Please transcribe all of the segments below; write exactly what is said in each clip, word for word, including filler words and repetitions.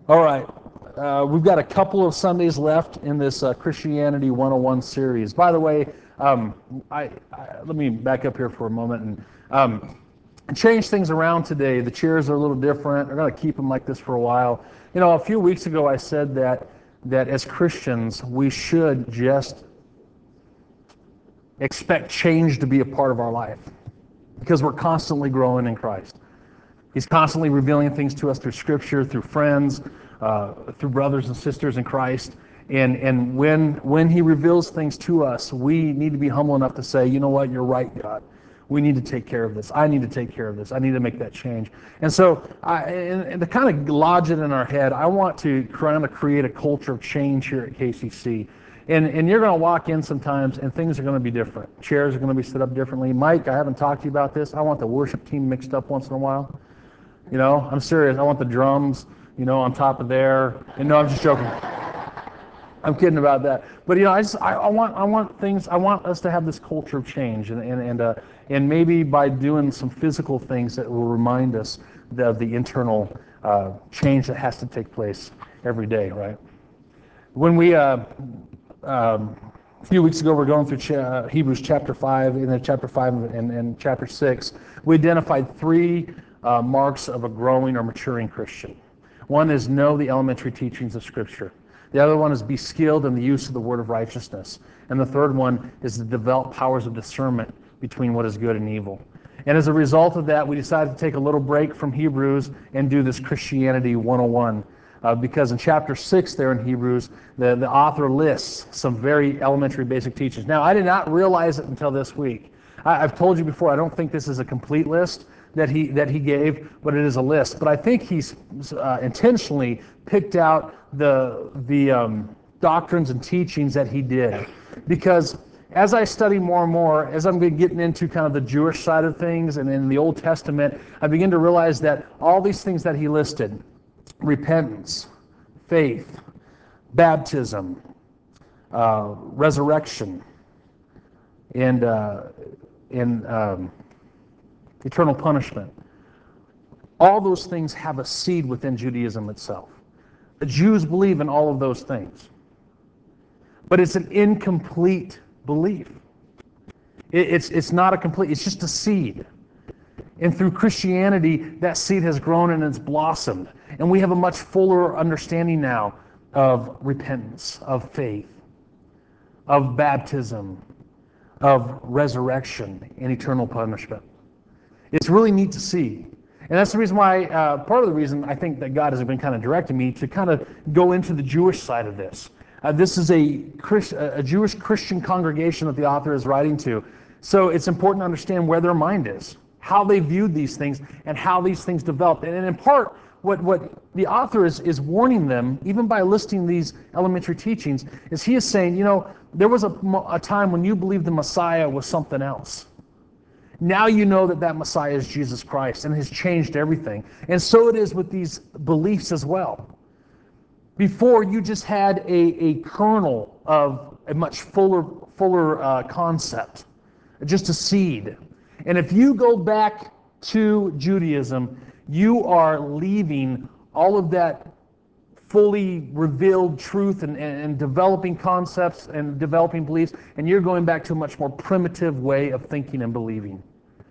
All right. Uh, we've got a couple of Sundays left in this uh, Christianity one oh one series. By the way, um, I, I, let me back up here for a moment and um, change things around today. The chairs are a little different. We're going to keep them like this for a while. You know, a few weeks ago I said that that as Christians we should just expect change to be a part of our life because we're constantly growing in Christ. He's constantly revealing things to us through Scripture, through friends, uh, through brothers and sisters in Christ. And and when when He reveals things to us, we need to be humble enough to say, you know what, you're right, God. We need to take care of this. I need to take care of this. I need to make that change. And so, I, and, and to kind of lodge it in our head, I want to kind of create a culture of change here at K C C. And, and you're going to walk in sometimes and things are going to be different. Chairs are going to be set up differently. Mike, I haven't talked to you about this. I want the worship team mixed up once in a while. You know, I'm serious. I want the drums, you know, on top of there. And no, I'm just joking. I'm kidding about that. But you know, I just I, I want I want things. I want us to have this culture of change, and and and uh, and maybe by doing some physical things that will remind us of the internal uh, change that has to take place every day, right? When we uh, um, a few weeks ago, we're going through cha- Hebrews chapter five, and then chapter five and, and chapter six. We identified three uh, marks of a growing or maturing Christian. One is know the elementary teachings of Scripture. The other one is be skilled in the use of the word of righteousness. And the third one is to develop powers of discernment between what is good and evil. And as a result of that, we decided to take a little break from Hebrews and do this Christianity one oh one. Uh, because in chapter six there in Hebrews, the, the author lists some very elementary basic teachings. Now, I did not realize it until this week. I, I've told you before, I don't think this is a complete list that he that he gave, but it is a list. But I think he's uh, intentionally picked out the, the um, doctrines and teachings that he did. Because as I study more and more, as I'm getting into kind of the Jewish side of things and in the Old Testament, I begin to realize that all these things that he listed, repentance, faith, baptism, uh, resurrection, and uh, and um, eternal punishment. All those things have a seed within Judaism itself. The Jews believe in all of those things, but it's an incomplete belief. It, it's it's not a complete. It's just a seed. And through Christianity, that seed has grown and it's blossomed. And we have a much fuller understanding now of repentance, of faith, of baptism, of resurrection and eternal punishment. It's really neat to see. And that's the reason why, uh, part of the reason I think that God has been kind of directing me to kind of go into the Jewish side of this. Uh, this is a, Christ, a Jewish Christian congregation that the author is writing to. So it's important to understand where their mind is, how they viewed these things, and how these things developed. And in part, what, what the author is, is warning them, even by listing these elementary teachings, is he is saying, you know, there was a, a time when you believed the Messiah was something else. Now you know that that Messiah is Jesus Christ and has changed everything. And so it is with these beliefs as well. Before, you just had a, a kernel of a much fuller, fuller uh, concept, just a seed. And if you go back to Judaism, you are leaving all of that fully revealed truth and, and, and developing concepts and developing beliefs, and you're going back to a much more primitive way of thinking and believing.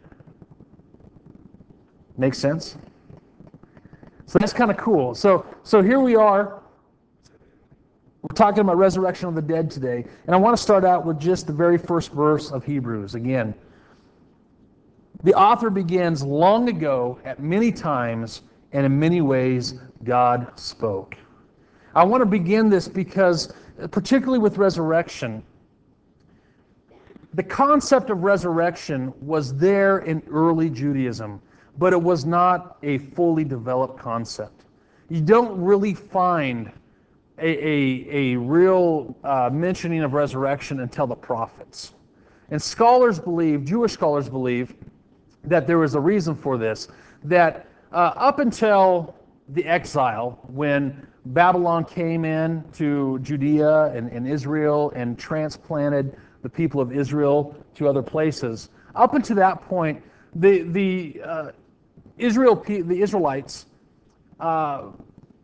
Make sense? So that's kind of cool. So, so here we are. We're talking about resurrection of the dead today. And I want to start out with just the very first verse of Hebrews. Again, the author begins, long ago, at many times, and in many ways, God spoke. I want to begin this because, particularly with resurrection, the concept of resurrection was there in early Judaism, but it was not a fully developed concept. You don't really find a, a, a real uh, mentioning of resurrection until the prophets. And scholars believe, Jewish scholars believe, that there was a reason for this, that uh, up until the exile, when Babylon came in to Judea and, and Israel and transplanted the people of Israel to other places, up until that point, the the uh, Israel the Israelites uh,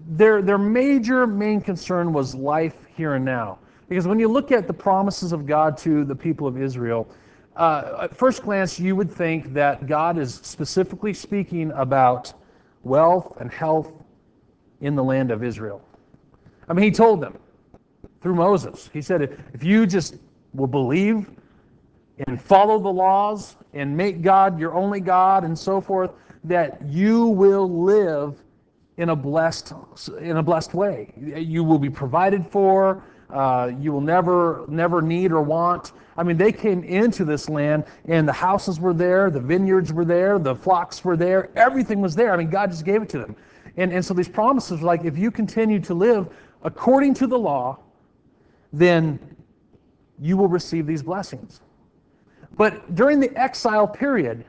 their, their major main concern was life here and now. Because when you look at the promises of God to the people of Israel, uh, at first glance you would think that God is specifically speaking about wealth and health in the land of Israel. I mean, he told them through Moses. He said, if you just will believe and follow the laws and make God your only God and so forth, that you will live in a blessed in a blessed way. You will be provided for. Uh, you will never never need or want. I mean, they came into this land and the houses were there, the vineyards were there, the flocks were there, everything was there. I mean, God just gave it to them. And, and so these promises were like, if you continue to live according to the law, then you will receive these blessings. But during the exile period,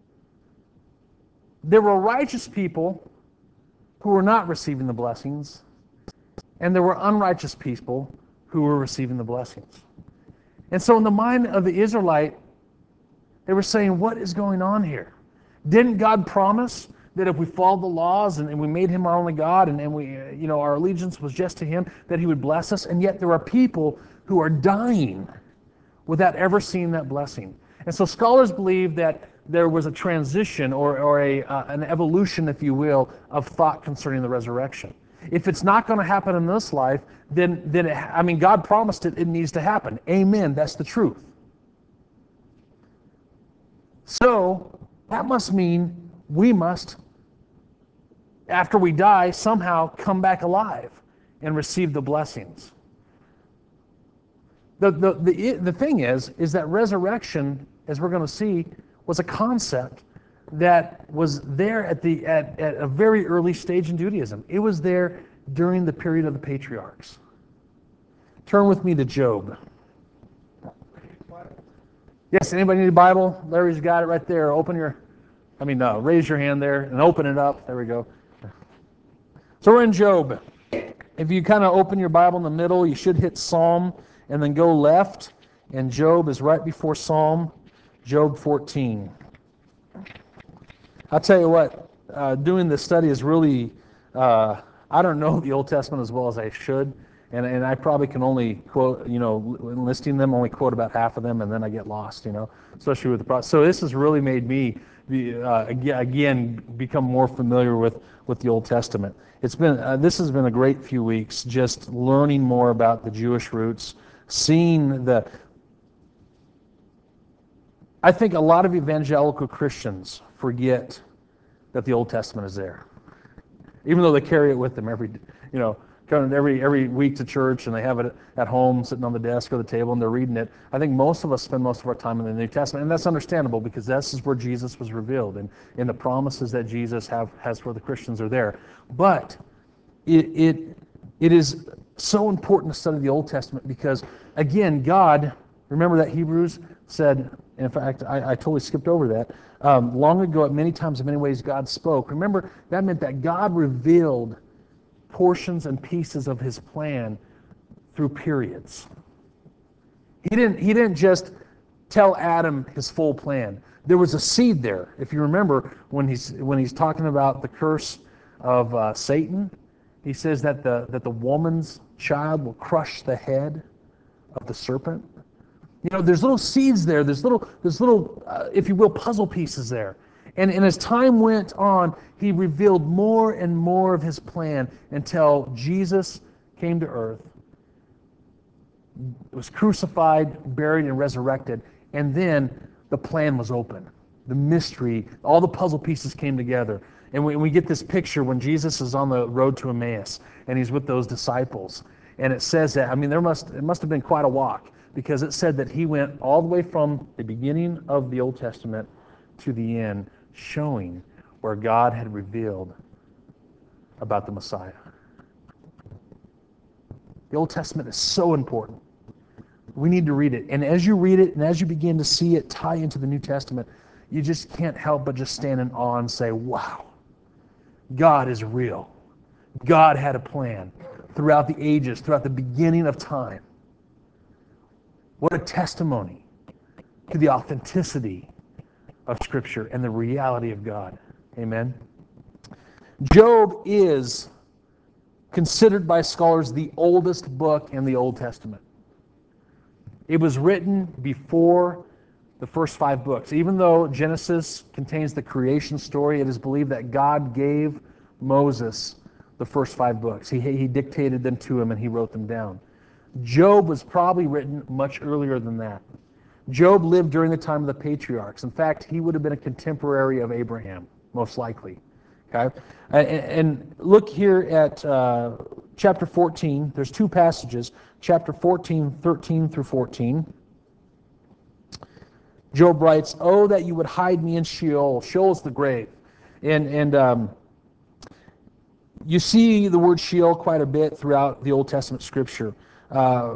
there were righteous people who were not receiving the blessings, and there were unrighteous people who were receiving the blessings. And so in the mind of the Israelite, they were saying, what is going on here? Didn't God promise that if we followed the laws and, and we made him our only God and, and we, uh, you know, our allegiance was just to him, that he would bless us? And yet there are people who are dying without ever seeing that blessing. And so scholars believe that there was a transition or, or a, uh, an evolution, if you will, of thought concerning the resurrection. If it's not going to happen in this life, then, then it, I mean, God promised it, it needs to happen. Amen, that's the truth. So that must mean we must, after we die, somehow come back alive and receive the blessings. The, the, the, the thing is, is that resurrection, as we're going to see, was a concept that was there at, the, at, at a very early stage in Judaism. It was there during the period of the patriarchs. Turn with me to Job. Yes, anybody need a Bible? Larry's got it right there. Open your, I mean, no, raise your hand there and open it up. There we go. So we're in Job. If you kind of open your Bible in the middle, you should hit Psalm and then go left. And Job is right before Psalm, Job fourteen. I'll tell you what, uh, doing this study is really, uh, I don't know the Old Testament as well as I should, and, and I probably can only quote, you know, listing them, only quote about half of them, and then I get lost, you know, especially with the process. So this has really made me, be, uh, again, become more familiar with, with the Old Testament. It's been, uh, this has been a great few weeks, just learning more about the Jewish roots, seeing the, I think a lot of evangelical Christians forget that the Old Testament is there, even though they carry it with them every, you know, coming every every week to church, and they have it at home, sitting on the desk or the table, and they're reading it. I think most of us spend most of our time in the New Testament, and that's understandable because this is where Jesus was revealed, and, and the promises that Jesus have has for the Christians are there. But it it it is so important to study the Old Testament because, again, God, remember that Hebrews said, in fact, I, I totally skipped over that. Um, long ago, at many times, in many ways, God spoke. Remember, that meant that God revealed portions and pieces of his plan through periods. He didn't, he didn't just tell Adam his full plan. There was a seed there. If you remember, when he's, when he's talking about the curse of uh, Satan, he says that the, that the woman's child will crush the head of the serpent. You know, there's little seeds there. There's little, there's little, uh, if you will, puzzle pieces there. And, and as time went on, he revealed more and more of his plan until Jesus came to earth, was crucified, buried, and resurrected. And then the plan was open. The mystery, all the puzzle pieces came together. And we, we get this picture when Jesus is on the road to Emmaus, and he's with those disciples. And it says that, I mean, there must it must have been quite a walk, because it said that he went all the way from the beginning of the Old Testament to the end, showing where God had revealed about the Messiah. The Old Testament is so important. We need to read it. And as you read it and as you begin to see it tie into the New Testament, you just can't help but just stand in awe and say, wow, God is real. God had a plan throughout the ages, throughout the beginning of time. What a testimony to the authenticity of Scripture and the reality of God. Amen. Job is considered by scholars the oldest book in the Old Testament. It was written before the first five books. Even though Genesis contains the creation story, it is believed that God gave Moses the first five books. He, he dictated them to him and he wrote them down. Job was probably written much earlier than that. Job lived during the time of the patriarchs. In fact, he would have been a contemporary of Abraham, most likely. Okay, and, and look here at uh, chapter fourteen. There's two passages, chapter fourteen, thirteen through fourteen. Job writes, "Oh, that you would hide me in Sheol." Sheol is the grave. And, and um, you see the word Sheol quite a bit throughout the Old Testament scripture. Uh,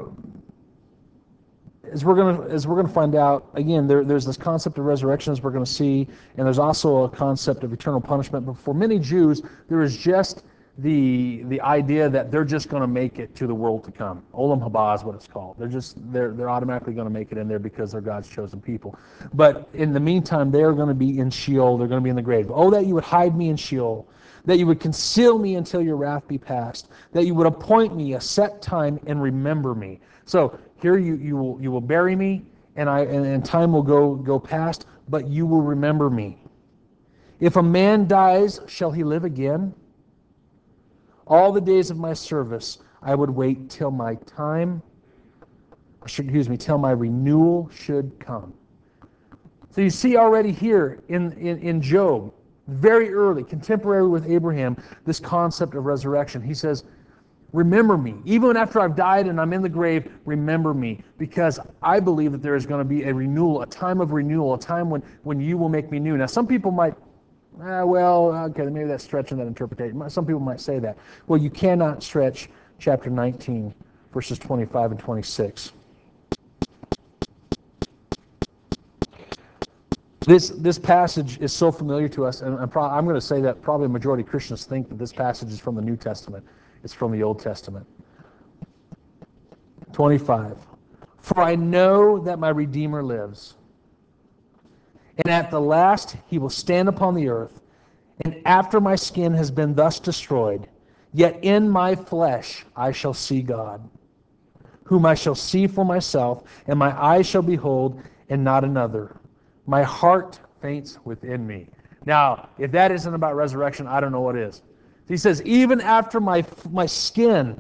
as we're going to as we're going to find out, again, there, there's this concept of resurrection, as we're going to see, and there's also a concept of eternal punishment. But for many Jews, there is just the the idea that they're just going to make it to the world to come. Olam haba is what it's called. They're just they're they're automatically going to make it in there because they're God's chosen people. But in the meantime, they're going to be in Sheol. They're going to be in the grave. Oh, that you would hide me in Sheol, that you would conceal me until your wrath be past, that you would appoint me a set time and remember me. So here you you will you will bury me, and I and, and time will go go past, but you will remember me. If a man dies, shall he live again? All the days of my service, I would wait till my time, excuse me, till my renewal should come. So you see already here in, in, in Job, very early, contemporary with Abraham, this concept of resurrection. He says, remember me. Even after I've died and I'm in the grave, remember me. Because I believe that there is going to be a renewal, a time of renewal, a time when, when you will make me new. Now, some people might Ah, well, okay, maybe that's stretching that interpretation. Some people might say that. Well, you cannot stretch chapter nineteen, verses twenty-five and twenty-six. This this passage is so familiar to us, and I'm, pro- I'm going to say that probably a majority of Christians think that this passage is from the New Testament. It's from the Old Testament. twenty-five. For I know that my Redeemer lives, and at the last he will stand upon the earth. And after my skin has been thus destroyed, yet in my flesh I shall see God, whom I shall see for myself, and my eyes shall behold, and not another. My heart faints within me. Now, if that isn't about resurrection, I don't know what is. He says, even after my my skin,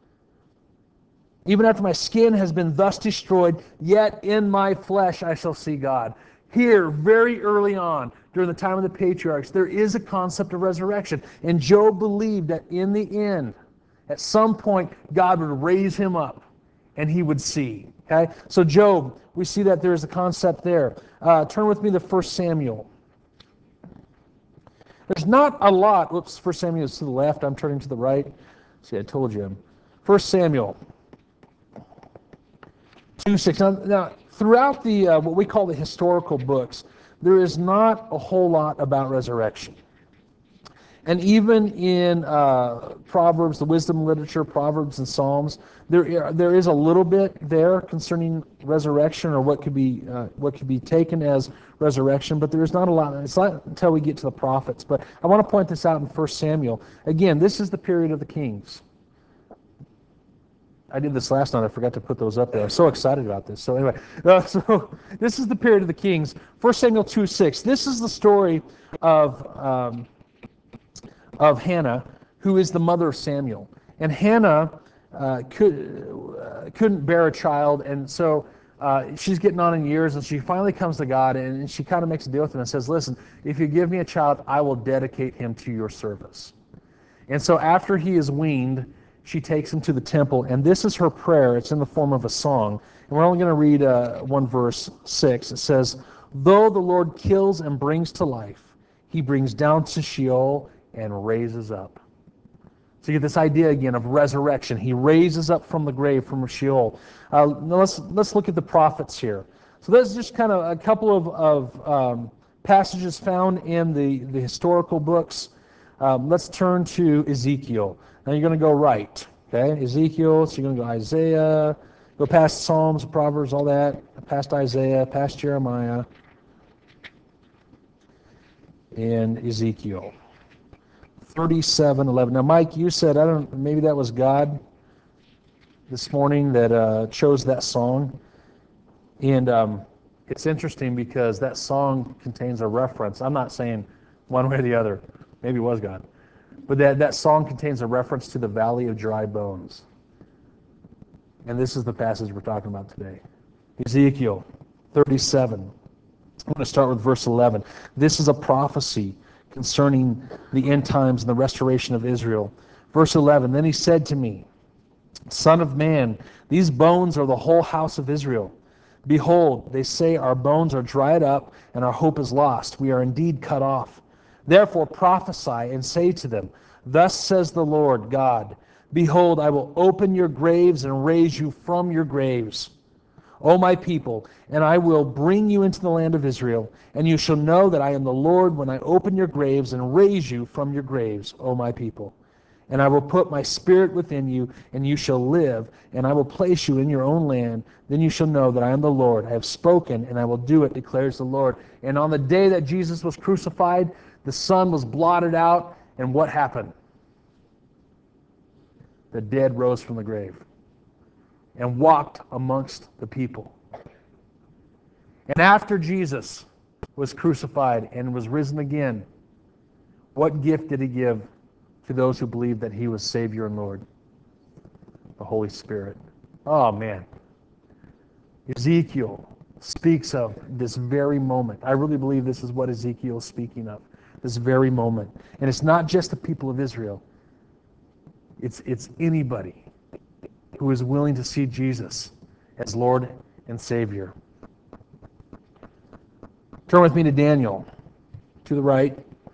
even after my skin has been thus destroyed, yet in my flesh I shall see God. Here, very early on, during the time of the patriarchs, there is a concept of resurrection. And Job believed that in the end, at some point, God would raise him up and he would see. Okay? So Job, we see that there is a concept there. Uh, turn with me to First Samuel. There's not a lot. Whoops, First Samuel is to the left. I'm turning to the right. See, I told you. First Samuel two six. Now, now throughout the uh, what we call the historical books, there is not a whole lot about resurrection. And even in uh, Proverbs, the wisdom literature, Proverbs and Psalms, there there is a little bit there concerning resurrection, or what could be uh, what could be taken as resurrection, but there is not a lot. It's not until we get to the prophets. But I want to point this out in First Samuel. Again, this is the period of the kings. I did this last night. I forgot to put those up there. I'm so excited about this. So anyway, uh, so this is the period of the kings. First Samuel two six. This is the story of um, of Hannah, who is the mother of Samuel. And Hannah uh, could, uh, couldn't bear a child, and so uh, she's getting on in years, and she finally comes to God, and she kind of makes a deal with him and says, listen, if you give me a child, I will dedicate him to your service. And so after he is weaned, she takes him to the temple, and this is her prayer. It's in the form of a song. And we're only going to read uh, one verse, six. It says, though the Lord kills and brings to life, he brings down to Sheol and raises up. So you get this idea again of resurrection. He raises up from the grave, from Sheol. Uh, now let's, let's look at the prophets here. So there's just kind of a couple of, of um, passages found in the, the historical books. Um, let's turn to Ezekiel. Now you're going to go right, okay? Ezekiel, so you're going to go Isaiah, go past Psalms, Proverbs, all that, past Isaiah, past Jeremiah, and Ezekiel. thirty-seven eleven. Now, Mike, you said, I don't, maybe that was God this morning that uh, chose that song. And um, it's interesting because that song contains a reference. I'm not saying one way or the other. Maybe it was God. But that, that song contains a reference to the valley of dry bones. And this is the passage we're talking about today. Ezekiel thirty-seven. I'm going to start with verse eleven. This is a prophecy concerning the end times and the restoration of Israel. Verse eleven, then he said to me, Son of man, these bones are the whole house of Israel. Behold, they say our bones are dried up and our hope is lost. We are indeed cut off. Therefore prophesy and say to them, Thus says the Lord God, Behold, I will open your graves and raise you from your graves, O my people, and I will bring you into the land of Israel, and you shall know that I am the Lord when I open your graves and raise you from your graves, O my people. And I will put my spirit within you, and you shall live, and I will place you in your own land. Then you shall know that I am the Lord. I have spoken, and I will do it, declares the Lord. And on the day that Jesus was crucified, the sun was blotted out, and what happened? The dead rose from the grave and walked amongst the people. And after Jesus was crucified and was risen again, what gift did he give to those who believed that he was Savior and Lord? The Holy Spirit. Oh, man. Ezekiel speaks of this very moment. I really believe this is what Ezekiel is speaking of, this very moment. And it's not just the people of Israel. It's, it's anybody who is willing to see Jesus as Lord and Savior. Turn with me to Daniel, to the right.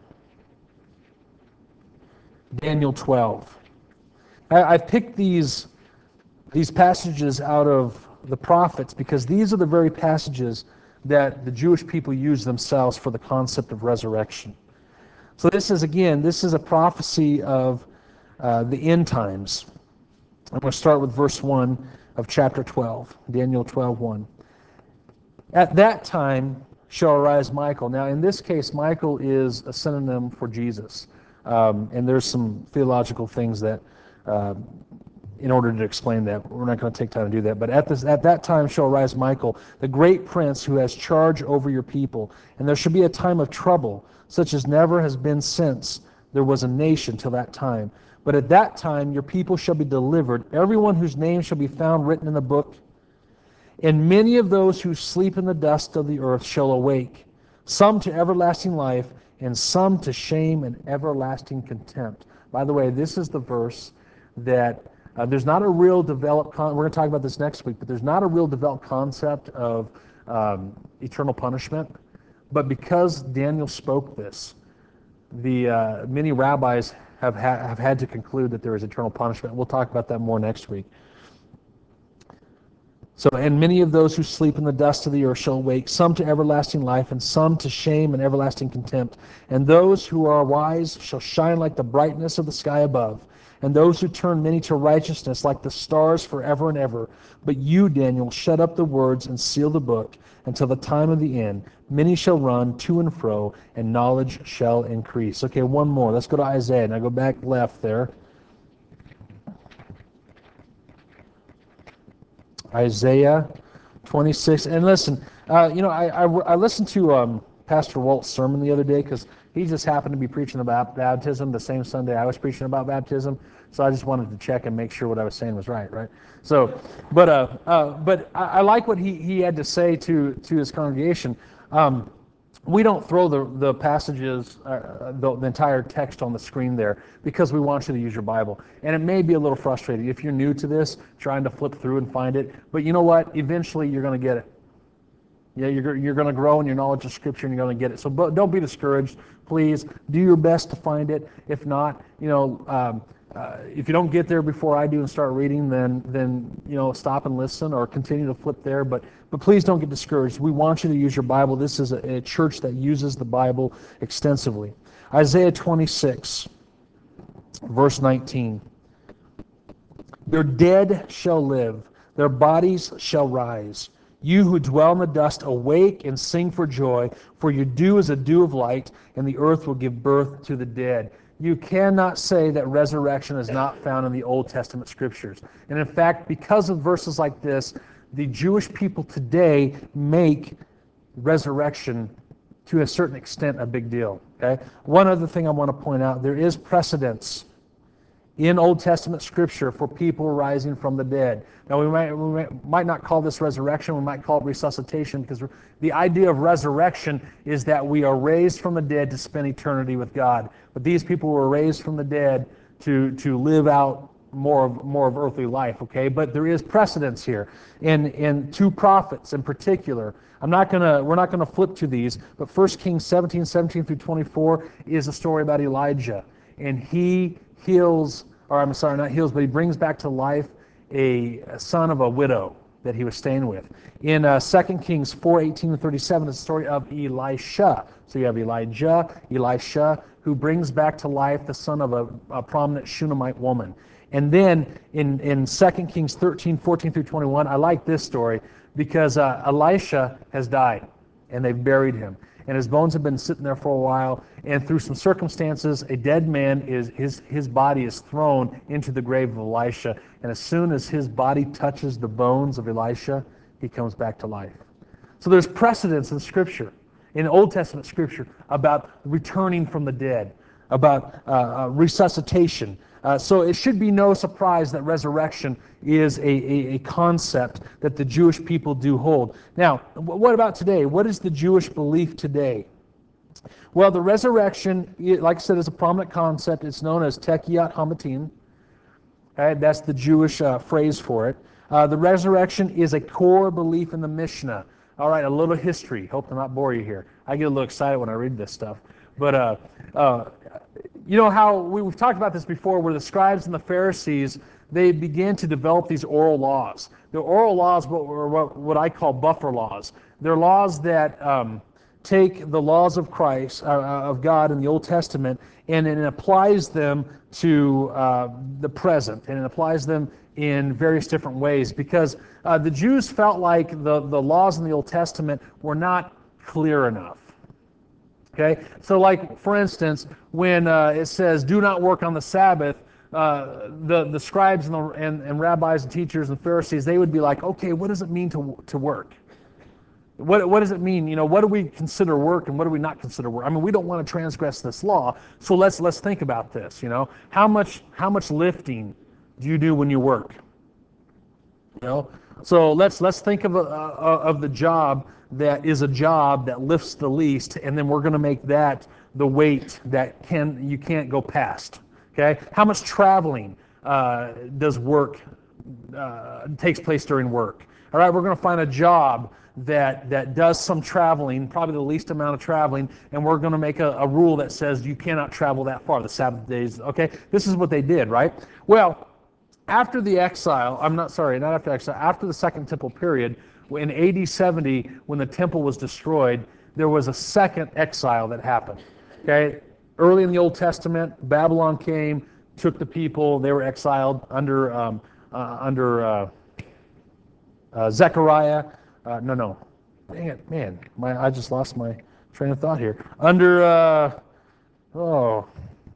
Daniel twelve. I, I've picked these, these passages out of the prophets because these are the very passages that the Jewish people use themselves for the concept of resurrection. So this is, again, this is a prophecy of uh, the end times. I'm going to start with verse one of chapter twelve, Daniel twelve one. At that time shall arise Michael. Now, in this case, Michael is a synonym for Jesus. Um, and there's some theological things that, uh, in order to explain that, we're not going to take time to do that. But at, this, at that time shall arise Michael, the great prince who has charge over your people. And there shall be a time of trouble, such as never has been since there was a nation till that time. But at that time your people shall be delivered, everyone whose name shall be found written in the book. And many of those who sleep in the dust of the earth shall awake, some to everlasting life, and some to shame and everlasting contempt. By the way, this is the verse that uh, there's not a real developed, con- we're going to talk about this next week, but there's not a real developed concept of um, eternal punishment. But because Daniel spoke this, the uh, many rabbis have, ha- have had to conclude that there is eternal punishment. We'll talk about that more next week. So, and many of those who sleep in the dust of the earth shall awake, some to everlasting life, and some to shame and everlasting contempt. And those who are wise shall shine like the brightness of the sky above, and those who turn many to righteousness like the stars forever and ever. But you, Daniel, shut up the words and seal the book until the time of the end. Many shall run to and fro, and knowledge shall increase. Okay, one more. Let's go to Isaiah. Now go back left there. Isaiah twenty-six. And listen, uh, you know, I, I, I listened to um, Pastor Walt's sermon the other day because he just happened to be preaching about baptism the same Sunday I was preaching about baptism. So I just wanted to check and make sure what I was saying was right, right? So, but uh, uh, but I, I like what he, he had to say to, to his congregation. Um, we don't throw the, the passages, uh, the, the entire text on the screen there because we want you to use your Bible. And it may be a little frustrating if you're new to this, trying to flip through and find it. But you know what? Eventually you're going to get it. Yeah, you're, you're going to grow in your knowledge of Scripture and you're going to get it. So but don't be discouraged. Please do your best to find it. If not, you know, um, uh, if you don't get there before I do and start reading, then then you know stop and listen or continue to flip there. But but please don't get discouraged. We want you to use your Bible. This is a, a church that uses the Bible extensively. Isaiah twenty-six, verse nineteen. Their dead shall live, their bodies shall rise. You who dwell in the dust, awake and sing for joy, for your dew is a dew of light, and the earth will give birth to the dead. you cannot say that resurrection is not found in the Old Testament scriptures. And in fact, because of verses like this, the Jewish people today make resurrection to a certain extent a big deal. Okay? One other thing I want to point out, there is precedence in Old Testament scripture for people rising from the dead. Now, we might, we might, might not call this resurrection, we might call it resuscitation, because the idea of resurrection is that we are raised from the dead to spend eternity with God. But these people were raised from the dead to, to live out more of, more of earthly life, okay? But there is precedence here. In, in two prophets in particular, I'm not gonna, we're not gonna flip to these, but First Kings seventeen, seventeen through twenty-four is a story about Elijah. And he heals, or I'm sorry, not heals, but he brings back to life a, a son of a widow that he was staying with. In uh, Second Kings four, eighteen to thirty-seven, it's the story of Elisha. So you have Elijah, Elisha, who brings back to life the son of a, a prominent Shunammite woman. And then in, in Second Kings thirteen, fourteen through twenty-one, I like this story because uh, Elisha has died and they've buried him. And his bones have been sitting there for a while, and through some circumstances, a dead man, is his, his body is thrown into the grave of Elisha, and as soon as his body touches the bones of Elisha, he comes back to life. So there's precedence in Scripture, in Old Testament Scripture, about returning from the dead, about uh, uh, resuscitation. Uh, so it should be no surprise that resurrection is a, a, a concept that the Jewish people do hold. Now, what about today? What is the Jewish belief today? Well, the resurrection, like I said, is a prominent concept. It's known as Tekiyat Hamatim. Okay, that's the Jewish uh, phrase for it. Uh, the resurrection is a core belief in the Mishnah. All right, a little history. Hope to not bore you here. I get a little excited when I read this stuff. But uh, uh, you know how we, we've talked about this before, where the scribes and the Pharisees, they began to develop these oral laws. The oral laws were what, what I call buffer laws. They're laws that um, take the laws of Christ, uh, of God in the Old Testament, and it applies them to uh, the present, and it applies them in various different ways, because uh, the Jews felt like the, the laws in the Old Testament were not clear enough. Okay, so like for instance, when uh, it says "do not work on the Sabbath," uh, the the scribes and, the, and and rabbis and teachers and Pharisees, they would be like, "Okay, what does it mean to to work? What what does it mean? You know, what do we consider work and what do we not consider work? I mean, we don't want to transgress this law, so let's let's think about this. You know, how much how much lifting do you do when you work? You know, so let's let's think of a, uh, of the job that is a job that lifts the least, and then we're going to make that the weight that can you can't go past. Okay, how much traveling uh, does work uh, takes place during work? All right, we're going to find a job that that does some traveling, probably the least amount of traveling, and we're going to make a, a rule that says you cannot travel that far. The Sabbath days. Okay, this is what they did, right? Well, after the exile, I'm not sorry, not after exile, after the Second Temple period, in A D seventy, when the temple was destroyed, there was a second exile that happened. Okay, early in the Old Testament, Babylon came, took the people, they were exiled under um, uh, under uh, uh, Zechariah. Uh, no, no, dang it, man, my I just lost my train of thought here. Under uh, oh.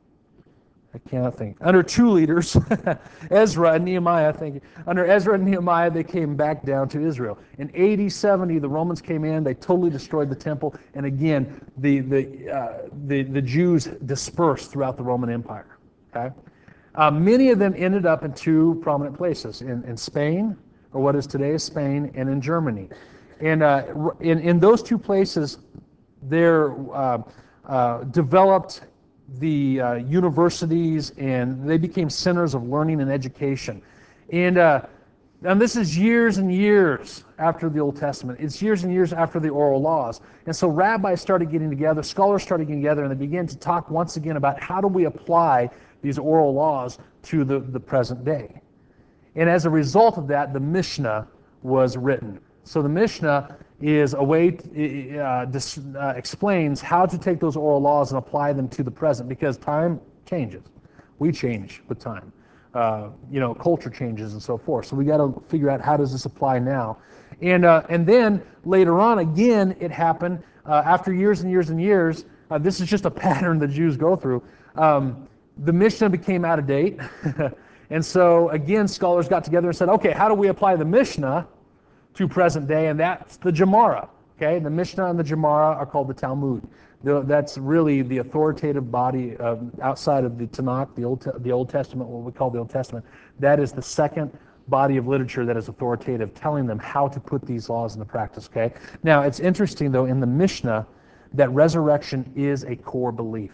I cannot think. Under two leaders, Ezra and Nehemiah, thank you. Under Ezra and Nehemiah, they came back down to Israel. In A D seventy, the Romans came in, they totally destroyed the temple, and again, the the uh, the, the Jews dispersed throughout the Roman Empire. Okay, uh, many of them ended up in two prominent places: in, in Spain, or what is today Spain, and in Germany. And uh, in in those two places, they're uh, uh, developed the uh, universities, and they became centers of learning and education. And uh, and this is years and years after the Old Testament. It's years and years after the oral laws. And so rabbis started getting together, scholars started getting together, and they began to talk once again about how do we apply these oral laws to the, the present day. And as a result of that, the Mishnah was written. So the Mishnah is a way, to, uh, dis, uh, explains how to take those oral laws and apply them to the present, because time changes. We change with time. Uh, you know, culture changes and so forth. So we got to figure out how does this apply now. And uh, and then later on, again, it happened uh, after years and years and years. Uh, this is just a pattern the Jews go through. Um, the Mishnah became out of date. And so, again, scholars got together and said, okay, how do we apply the Mishnah to present day? And that's the Gemara. Okay, the Mishnah and the Gemara are called the Talmud. The, that's really the authoritative body of, outside of the Tanakh, the Old, the Old Testament, what we call the Old Testament. That is the second body of literature that is authoritative, telling them how to put these laws into practice. Okay. Now, it's interesting, though, in the Mishnah, that resurrection is a core belief.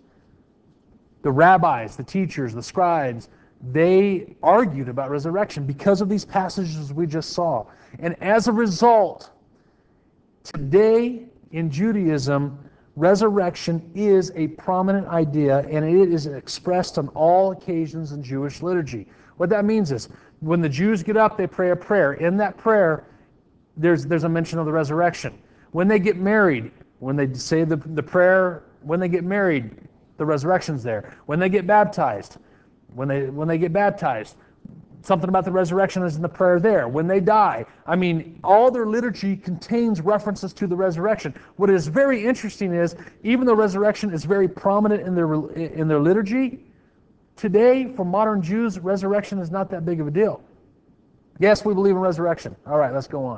The rabbis, the teachers, the scribes, they argued about resurrection because of these passages we just saw. And as a result, today in Judaism, resurrection is a prominent idea, and it is expressed on all occasions in Jewish liturgy. What that means is, when the Jews get up, they pray a prayer. In that prayer, there's, there's a mention of the resurrection. When they get married, when they say the, the prayer, when they get married, the resurrection's there. When they get baptized, when they when they get baptized, something about the resurrection is in the prayer there. When they die, I mean, all their liturgy contains references to the resurrection. What is very interesting is, even though resurrection is very prominent in their in their liturgy, today, for modern Jews, resurrection is not that big of a deal. Yes, we believe in resurrection. All right, let's go on.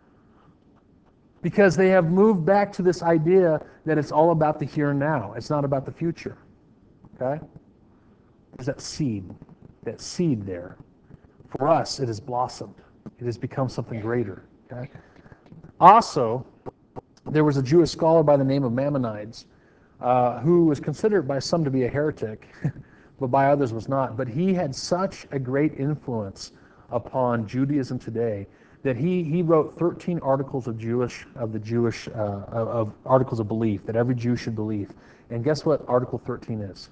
Because they have moved back to this idea that it's all about the here and now. It's not about the future. Okay? There's that seed, that seed there. For us, it has blossomed. It has become something greater. Okay? Also, there was a Jewish scholar by the name of Maimonides uh, who was considered by some to be a heretic, but by others was not. But he had such a great influence upon Judaism today that he he wrote thirteen articles of Jewish of the Jewish uh, of, of articles of belief that every Jew should believe. And guess what Article thirteen is?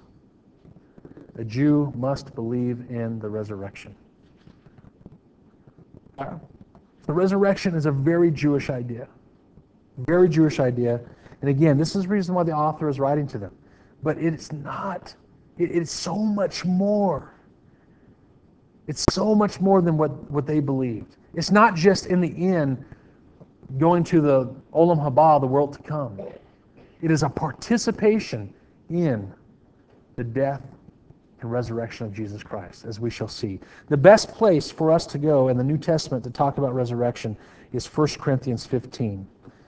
A Jew must believe in the resurrection. Uh, the resurrection is a very Jewish idea, very Jewish idea. And again, this is the reason why the author is writing to them. But it's not. It, it's so much more. It's so much more than what, what they believed. It's not just in the end going to the Olam Haba, the world to come. It is a participation in the death and resurrection of Jesus Christ, as we shall see. The best place for us to go in the New Testament to talk about resurrection is First Corinthians fifteen.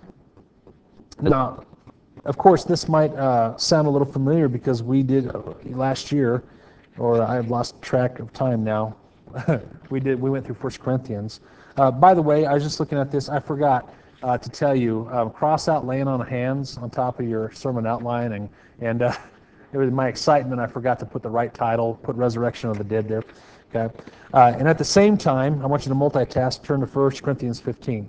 Now, of course, this might uh, sound a little familiar because we did uh, last year, or I've lost track of time now. we did. We went through First Corinthians. Uh, by the way, I was just looking at this. I forgot uh, to tell you. Um, cross out laying on hands on top of your sermon outline, and and uh, it was my excitement. I forgot to put the right title. Put Resurrection of the Dead there. Okay. Uh, and at the same time, I want you to multitask. Turn to First Corinthians fifteen.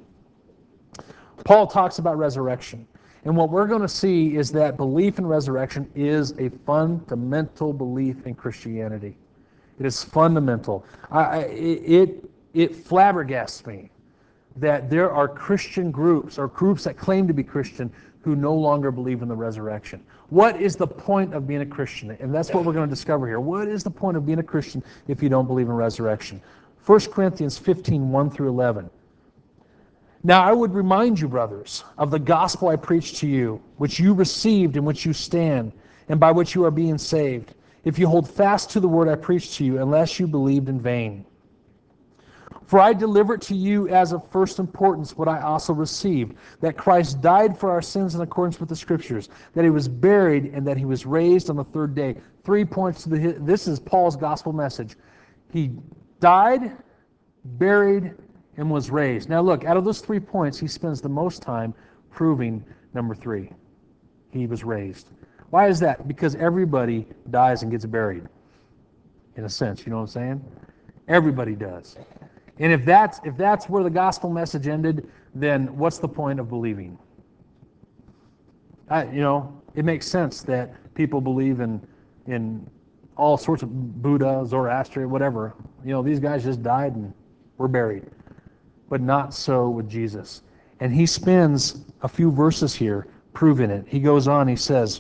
Paul talks about resurrection, and what we're going to see is that belief in resurrection is a fundamental belief in Christianity. It is fundamental. I, it, it flabbergasts me that there are Christian groups or groups that claim to be Christian who no longer believe in the resurrection. What is the point of being a Christian? And that's what we're going to discover here. What is the point of being a Christian if you don't believe in resurrection? First Corinthians fifteen, one through eleven. Now I would remind you, brothers, of the gospel I preached to you, which you received, in which you stand, and by which you are being saved, if you hold fast to the word I preached to you, unless you believed in vain. For I delivered to you as of first importance what I also received, that Christ died for our sins in accordance with the Scriptures, that he was buried, and that he was raised on the third day. Three points to the, this is Paul's gospel message. He died, buried, and was raised. Now look, out of those three points, he spends the most time proving number three. He was raised. Why is that? Because everybody dies and gets buried, in a sense. You know what I'm saying? Everybody does. And if that's if that's where the gospel message ended, then what's the point of believing? I, you know, it makes sense that people believe in in all sorts of Buddha, Zoroaster, whatever. You know, these guys just died and were buried. But not so with Jesus. And he spends a few verses here proving it. He goes on, he says,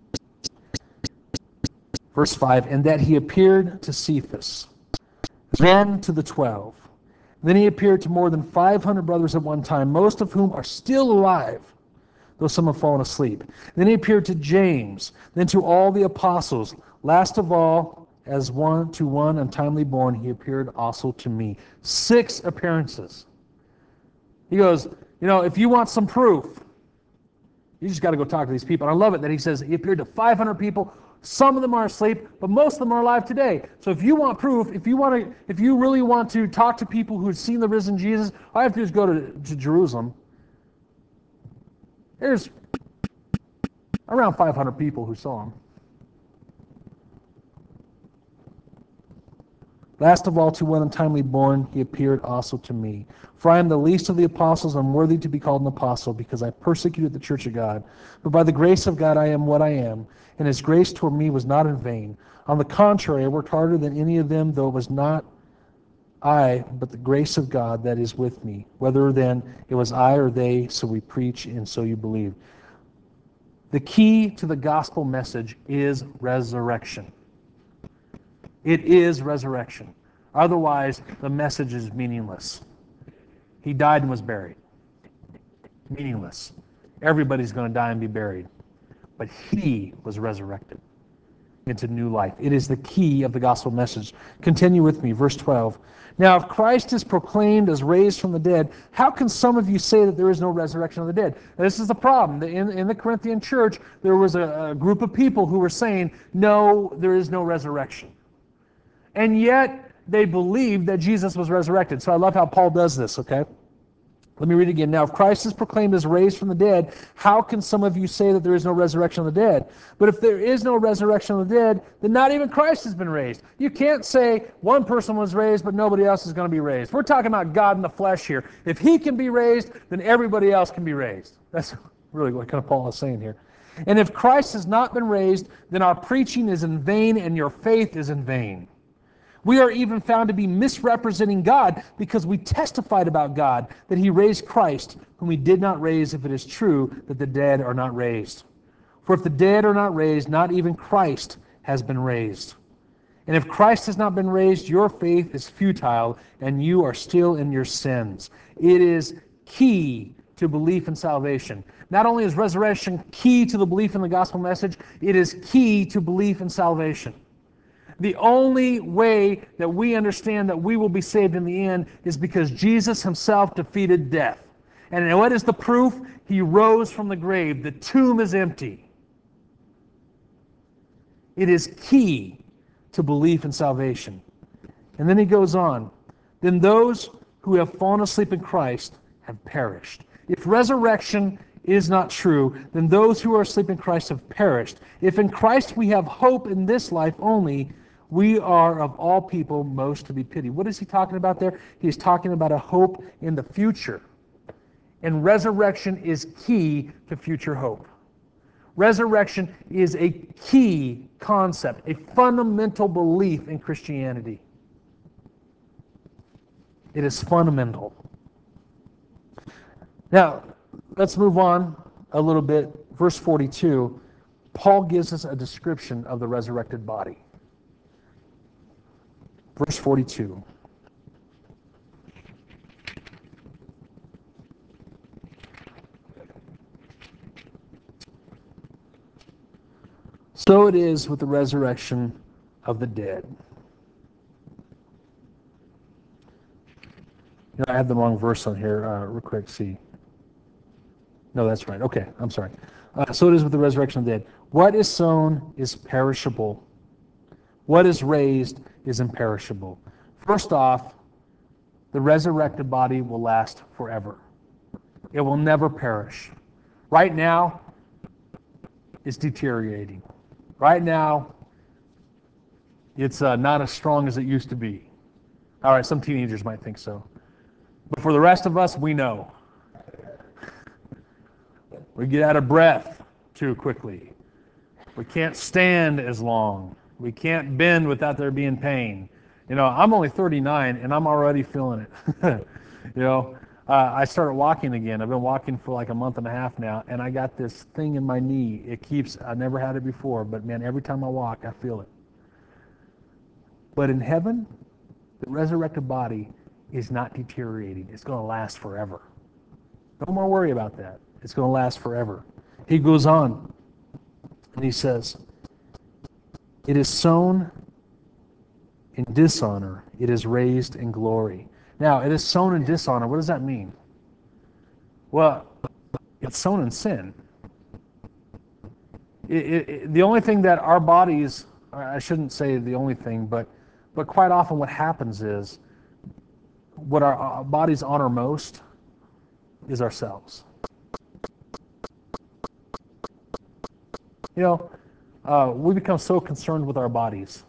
verse five, and that he appeared to Cephas, then to the twelve. Then he appeared to more than five hundred brothers at one time, most of whom are still alive, though some have fallen asleep. Then he appeared to James, then to all the apostles. Last of all, as one to one untimely born, he appeared also to me. Six appearances. He goes, you know, if you want some proof, you just got to go talk to these people. And I love it that he says he appeared to five hundred people. Some of them are asleep, but most of them are alive today. So if you want proof, if you want to, if you really want to talk to people who have seen the risen Jesus, all you have to do is go to, to Jerusalem. There's around five hundred people who saw him. Last of all, to one untimely born, he appeared also to me. For I am the least of the apostles, unworthy to be called an apostle, because I persecuted the church of God. But by the grace of God I am what I am, and his grace toward me was not in vain. On the contrary, I worked harder than any of them, though it was not I, but the grace of God that is with me. Whether then it was I or they, so we preach, and so you believe. The key to the gospel message is resurrection. It is resurrection. Otherwise, the message is meaningless. He died and was buried. Meaningless. Everybody's going to die and be buried. But he was resurrected into new life. It is the key of the gospel message. Continue with me, verse twelve. Now, if Christ is proclaimed as raised from the dead, how can some of you say that there is no resurrection of the dead? Now, this is the problem. In, in the Corinthian church, there was a, a group of people who were saying, no, there is no resurrection. And yet, they believed that Jesus was resurrected. So I love how Paul does this, okay? Let me read it again. Now, if Christ is proclaimed as raised from the dead, how can some of you say that there is no resurrection of the dead? But if there is no resurrection of the dead, then not even Christ has been raised. You can't say one person was raised, but nobody else is going to be raised. We're talking about God in the flesh here. If he can be raised, then everybody else can be raised. That's really what kind of Paul is saying here. And if Christ has not been raised, then our preaching is in vain and your faith is in vain. We are even found to be misrepresenting God because we testified about God that he raised Christ, whom he did not raise, if it is true that the dead are not raised. For if the dead are not raised, not even Christ has been raised. And if Christ has not been raised, your faith is futile, and you are still in your sins. It is key to belief and salvation. Not only is resurrection key to the belief in the gospel message, it is key to belief and salvation. The only way that we understand that we will be saved in the end is because Jesus himself defeated death. And what is the proof? He rose from the grave. The tomb is empty. It is key to belief and salvation. And then he goes on. Then those who have fallen asleep in Christ have perished. If resurrection is not true, then those who are asleep in Christ have perished. If in Christ we have hope in this life only, we are of all people most to be pitied. What is he talking about there? He's talking about a hope in the future. And resurrection is key to future hope. Resurrection is a key concept, a fundamental belief in Christianity. It is fundamental. Now, let's move on a little bit. Verse forty-two, Paul gives us a description of the resurrected body. Verse forty-two. So it is with the resurrection of the dead. You know, I have the wrong verse on here. Uh, real quick, see. No, that's right. Okay, I'm sorry. Uh, so it is with the resurrection of the dead. What is sown is perishable. What is raised is imperishable. First off, the resurrected body will last forever. It will never perish. Right now, it's deteriorating. Right now, it's uh, not as strong as it used to be. All right, some teenagers might think so. But for the rest of us, we know. We get out of breath too quickly. We can't stand as long. We can't bend without there being pain. You know, I'm only thirty-nine and I'm already feeling it. You know, uh, I started walking again. I've been walking for like a month and a half now, and I got this thing in my knee. It keeps, I never had it before, but man, every time I walk, I feel it. But in heaven, the resurrected body is not deteriorating. It's going to last forever. No more worry about that. It's going to last forever. He goes on and he says, it is sown in dishonor, it is raised in glory. Now, it is sown in dishonor. What does that mean? Well, it's sown in sin. It, it, it, the only thing that our bodies, I shouldn't say the only thing, but but quite often what happens is what our, our bodies honor most is ourselves. You know, uh, we become so concerned with our bodies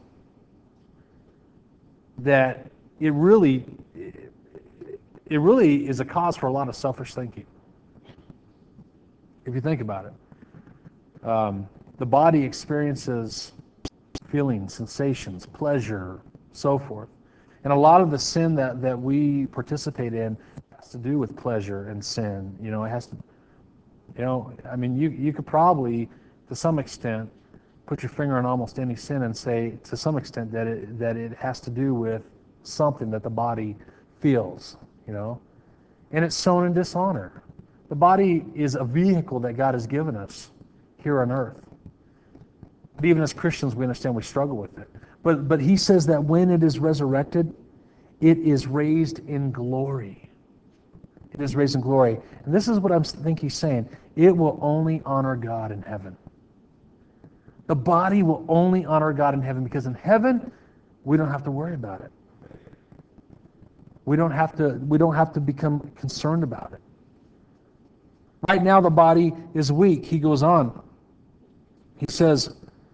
that it really, it really is a cause for a lot of selfish thinking. If you think about it, um, the body experiences feelings, sensations, pleasure, so forth. And a lot of the sin that, that we participate in has to do with pleasure and sin. You know, it has to, you know, I mean, you, you could probably, to some extent, put your finger on almost any sin and say, to some extent, that it, that it has to do with something that the body feels, you know. And it's sown in dishonor. The body is a vehicle that God has given us here on earth. But even as Christians, we understand we struggle with it. But, but he says that when it is resurrected, it is raised in glory. It is raised in glory. And this is what I think he's saying. It will only honor God in heaven. The body will only honor God in heaven, because in heaven, we don't have to worry about it. We don't have to, we don't have to become concerned about it. Right now, the body is weak. He goes on. He says,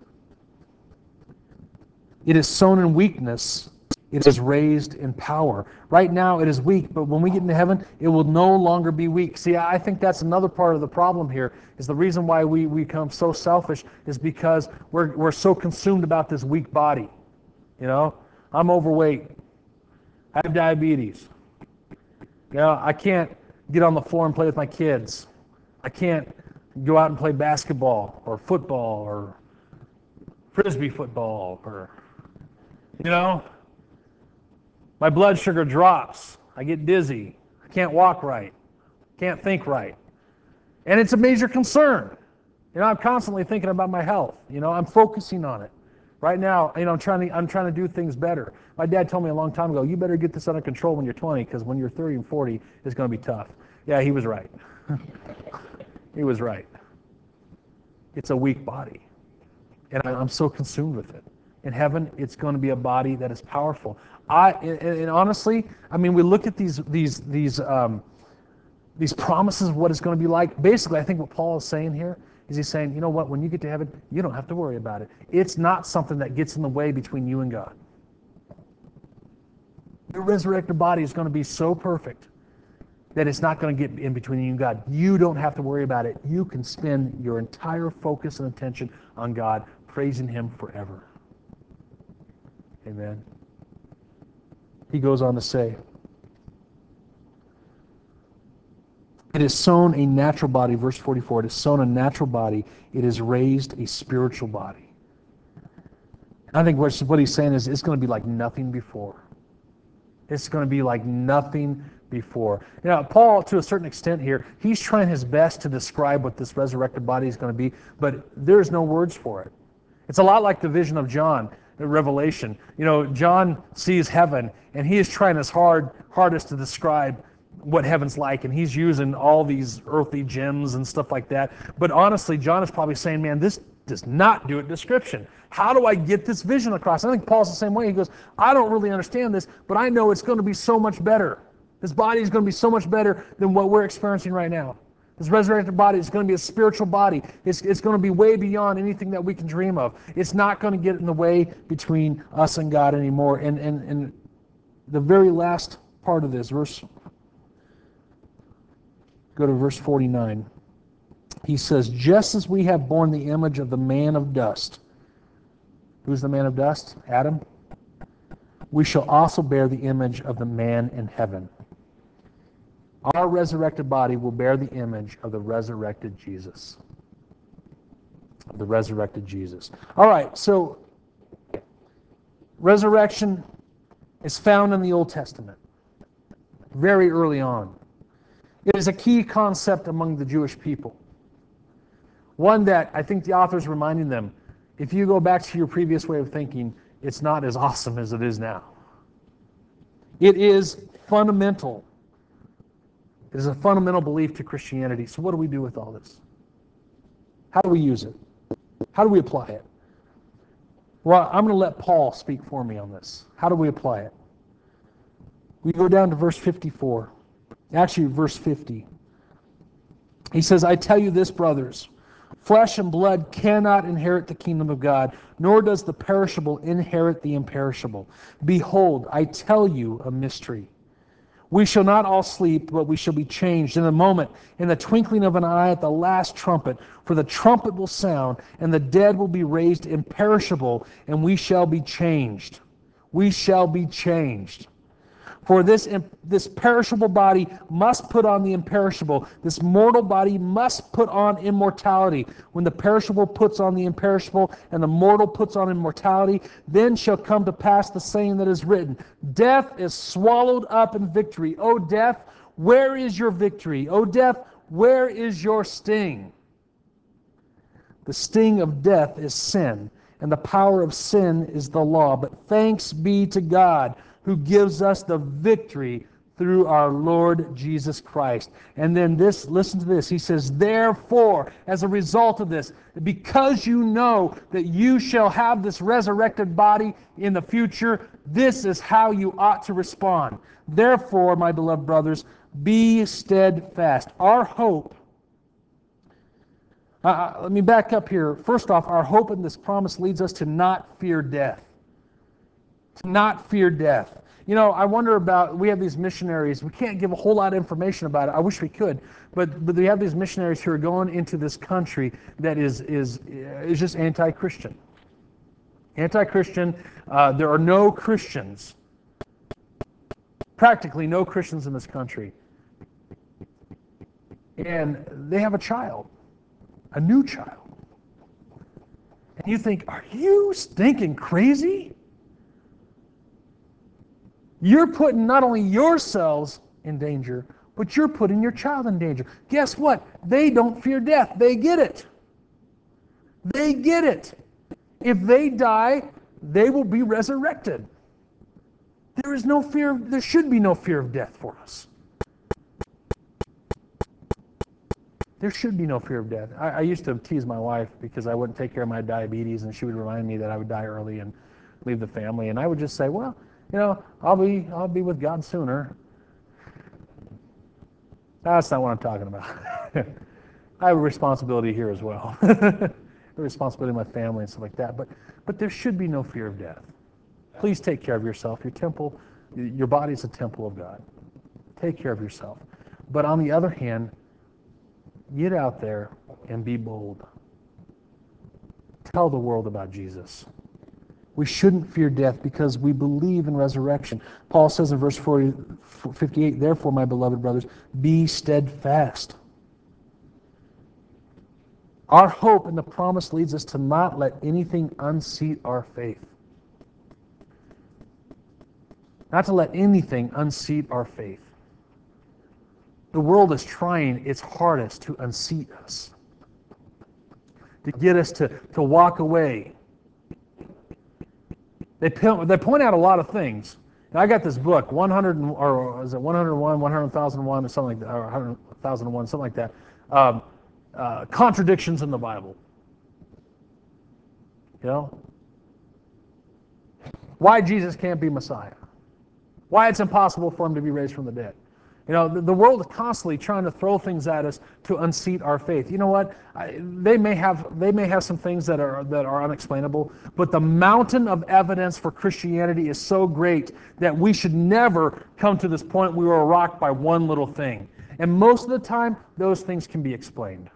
it is sown in weakness, it is raised in power. Right now it is weak, but when we get into heaven, it will no longer be weak. See, I think that's another part of the problem here, is the reason why we, we become so selfish is because we're, we're so consumed about this weak body. You know, I'm overweight. I have diabetes. You know, I can't get on the floor and play with my kids. I can't go out and play basketball or football or frisbee football or, you know, my blood sugar drops. I get dizzy. I can't walk right. Can't think right. And it's a major concern. You know, I'm constantly thinking about my health. You know, I'm focusing on it. Right now, you know, I'm trying to I'm trying to do things better. My dad told me a long time ago, you better get this under control when you're twenty, because when you're thirty and forty, it's going to be tough. Yeah, he was right. He was right. It's a weak body. And I'm so consumed with it. In heaven, it's going to be a body that is powerful. I and, and honestly, I mean, we look at these these these um, these promises of what it's going to be like. Basically, I think what Paul is saying here is he's saying, you know what? When you get to heaven, you don't have to worry about it. It's not something that gets in the way between you and God. Your resurrected body is going to be so perfect that it's not going to get in between you and God. You don't have to worry about it. You can spend your entire focus and attention on God, praising Him forever. Amen. He goes on to say, it is sown a natural body, verse forty-four, it is sown a natural body, it is raised a spiritual body. I think what he's saying is it's going to be like nothing before. It's going to be like nothing before. You know, Paul, to a certain extent here, he's trying his best to describe what this resurrected body is going to be, but there's no words for it. It's a lot like the vision of John, the Revelation. You know, John sees heaven, and he is trying his hard, hardest to describe what heaven's like, and he's using all these earthly gems and stuff like that. But honestly, John is probably saying, man, this does not do it description. How do I get this vision across? I think Paul's the same way. He goes, I don't really understand this, but I know it's going to be so much better. This body is going to be so much better than what we're experiencing right now. This resurrected body is going to be a spiritual body. It's, it's going to be way beyond anything that we can dream of. It's not going to get in the way between us and God anymore. And, and, and the very last part of this, verse, go to verse forty-nine. He says, just as we have borne the image of the man of dust. Who's the man of dust? Adam. We shall also bear the image of the man in heaven. Our resurrected body will bear the image of the resurrected Jesus. Of the resurrected Jesus. All right, so resurrection is found in the Old Testament, very early on. It is a key concept among the Jewish people. One that I think the author is reminding them, if you go back to your previous way of thinking, it's not as awesome as it is now. It is fundamental. It is a fundamental belief to Christianity. So what do we do with all this? How do we use it? How do we apply it? Well, I'm going to let Paul speak for me on this. How do we apply it? We go down to verse fifty-four. Actually, verse fifty. He says, I tell you this, brothers, flesh and blood cannot inherit the kingdom of God, nor does the perishable inherit the imperishable. Behold, I tell you a mystery. We shall not all sleep, but we shall be changed in a moment, in the twinkling of an eye at the last trumpet. For the trumpet will sound, and the dead will be raised imperishable, and we shall be changed. We shall be changed. For this, this perishable body must put on the imperishable. This mortal body must put on immortality. When the perishable puts on the imperishable, and the mortal puts on immortality, then shall come to pass the saying that is written, Death is swallowed up in victory. O death, where is your victory? O death, where is your sting? The sting of death is sin, and the power of sin is the law. But thanks be to God, who gives us the victory through our Lord Jesus Christ. And then this, listen to this. He says, therefore, as a result of this, because you know that you shall have this resurrected body in the future, this is how you ought to respond. Therefore, my beloved brothers, be steadfast. Our hope, uh, let me back up here. First off, our hope in this promise leads us to not fear death. To not fear death. You know, I wonder about, we have these missionaries, we can't give a whole lot of information about it, I wish we could, but but we have these missionaries who are going into this country that is is is just anti-Christian. Anti-Christian, uh, there are no Christians, practically no Christians in this country. And they have a child, a new child. And you think, are you stinking crazy? You're putting not only yourselves in danger, but you're putting your child in danger. Guess what? They don't fear death. They get it. They get it. If they die, they will be resurrected. There is no fear, there should be no fear of death for us. There should be no fear of death. I, I used to tease my wife because I wouldn't take care of my diabetes, and she would remind me that I would die early and leave the family. And I would just say, well, you know, I'll be I'll be with God sooner. That's not what I'm talking about. I have a responsibility here as well. A responsibility to my family and stuff like that. But but there should be no fear of death. Please take care of yourself. Your temple, your body is a temple of God. Take care of yourself. But on the other hand, get out there and be bold. Tell the world about Jesus. We shouldn't fear death because we believe in resurrection. Paul says in verse forty, fifty-eight, therefore, my beloved brothers, be steadfast. Our hope in the promise leads us to not let anything unseat our faith. Not to let anything unseat our faith. The world is trying its hardest to unseat us, to get us to, to walk away. They, they point out a lot of things. And I got this book, one hundred, or is it one hundred one, one hundred thousand one, or something like that, or one hundred thousand one, something like that. Um, uh, contradictions in the Bible. You know? Why Jesus can't be Messiah. Why it's impossible for him to be raised from the dead. You know, the, the world is constantly trying to throw things at us to unseat our faith. You know what? I, they may have they may have some things that are that are unexplainable, but the mountain of evidence for Christianity is so great that we should never come to this point where we were rocked by one little thing. And most of the time, those things can be explained.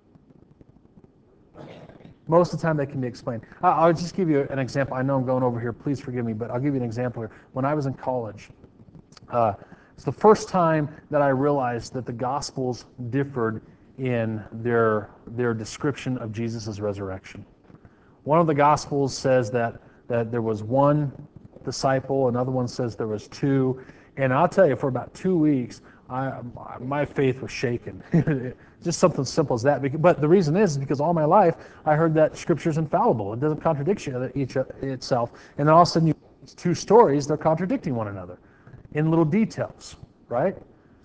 Most of the time, they can be explained. I'll just give you an example. I know I'm going over here. Please forgive me, but I'll give you an example here. When I was in college, uh, it's the first time that I realized that the Gospels differed in their, their description of Jesus' resurrection. One of the Gospels says that, that there was one disciple, another one says there was two, and I'll tell you, for about two weeks, I, my faith was shaken. Just something simple as that. But the reason is because all my life I heard that Scripture is infallible. It doesn't contradict each itself. And then all of a sudden, you two stories, they're contradicting one another in little details, right?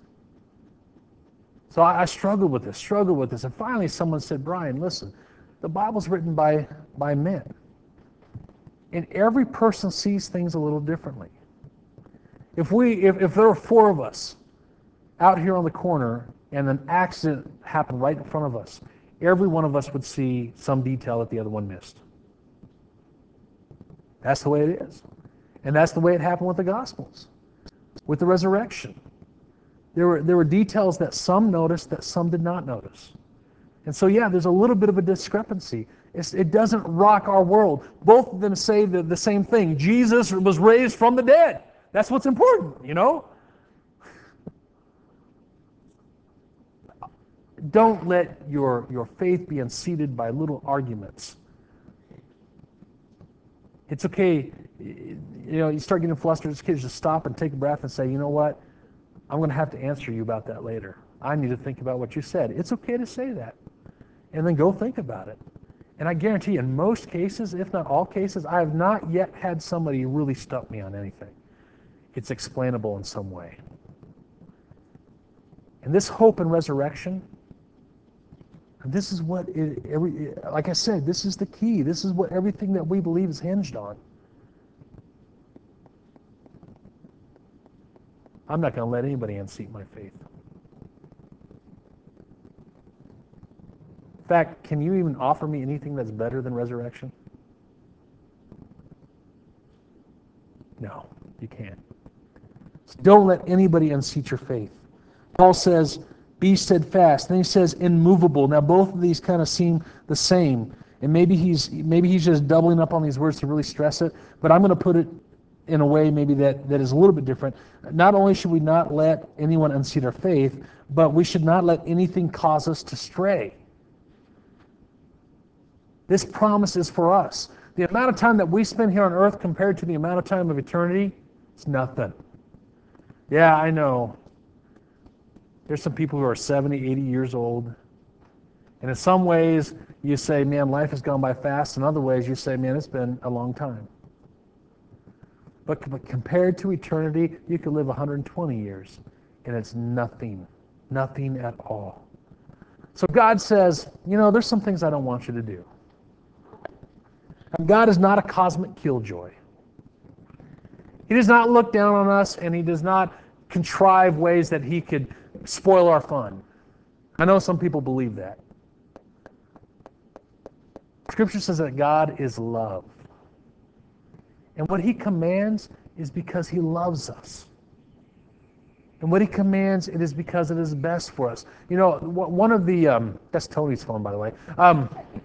So I, I struggled with this, struggled with this. And finally someone said, Brian, listen, the Bible's written by, by men. And every person sees things a little differently. If we, if, if there were four of us out here on the corner and an accident happened right in front of us, every one of us would see some detail that the other one missed. That's the way it is. And that's the way it happened with the Gospels, with the resurrection. There were, there were details that some noticed that some did not notice. And so, yeah, there's a little bit of a discrepancy. It's, it doesn't rock our world. Both of them say the, the same thing. Jesus was raised from the dead. That's what's important, you know? Don't let your, your faith be unseated by little arguments. It's okay, you know, you start getting flustered, it's okay to just stop and take a breath and say, you know what? I'm going to have to answer you about that later. I need to think about what you said. It's okay to say that. And then go think about it. And I guarantee you, in most cases, if not all cases, I have not yet had somebody really stump me on anything. It's explainable in some way. And this hope and resurrection, this is what, it, every, like I said, this is the key. This is what everything that we believe is hinged on. I'm not going to let anybody unseat my faith. In fact, can you even offer me anything that's better than resurrection? No, you can't. So don't let anybody unseat your faith. Paul says, be steadfast. Then he says, immovable. Now, both of these kind of seem the same. And maybe he's maybe he's just doubling up on these words to really stress it. But I'm going to put it in a way maybe that, that is a little bit different. Not only should we not let anyone unseat our faith, but we should not let anything cause us to stray. This promise is for us. The amount of time that we spend here on earth compared to the amount of time of eternity, it's nothing. Yeah, I know. There's some people who are seventy, eighty years old. And in some ways, you say, man, life has gone by fast. In other ways, you say, man, it's been a long time. But, but compared to eternity, you could live one hundred twenty years, and it's nothing. Nothing at all. So God says, you know, there's some things I don't want you to do. And God is not a cosmic killjoy. He does not look down on us, and he does not contrive ways that he could spoil our fun. I know some people believe that. Scripture says that God is love. And what he commands is because he loves us. And what he commands, it is because it is best for us. You know, one of the, um, that's Tony's phone, by the way. Um,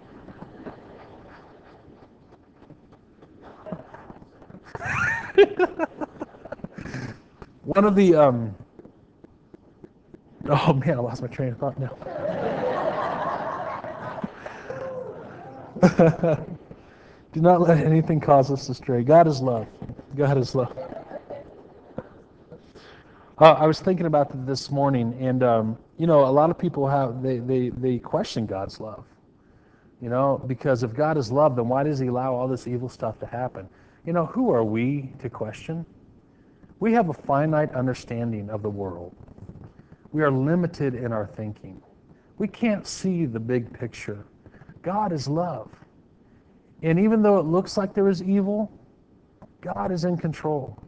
one of the, um, oh man, I lost my train of thought now. Do not let anything cause us to stray. God is love. God is love. Uh, I was thinking about this morning, and um, you know, a lot of people have they, they they question God's love. You know, because if God is love, then why does he allow all this evil stuff to happen? You know, who are we to question? We have a finite understanding of the world. We are limited in our thinking. We can't see the big picture. God is love. And even though it looks like there is evil, God is in control.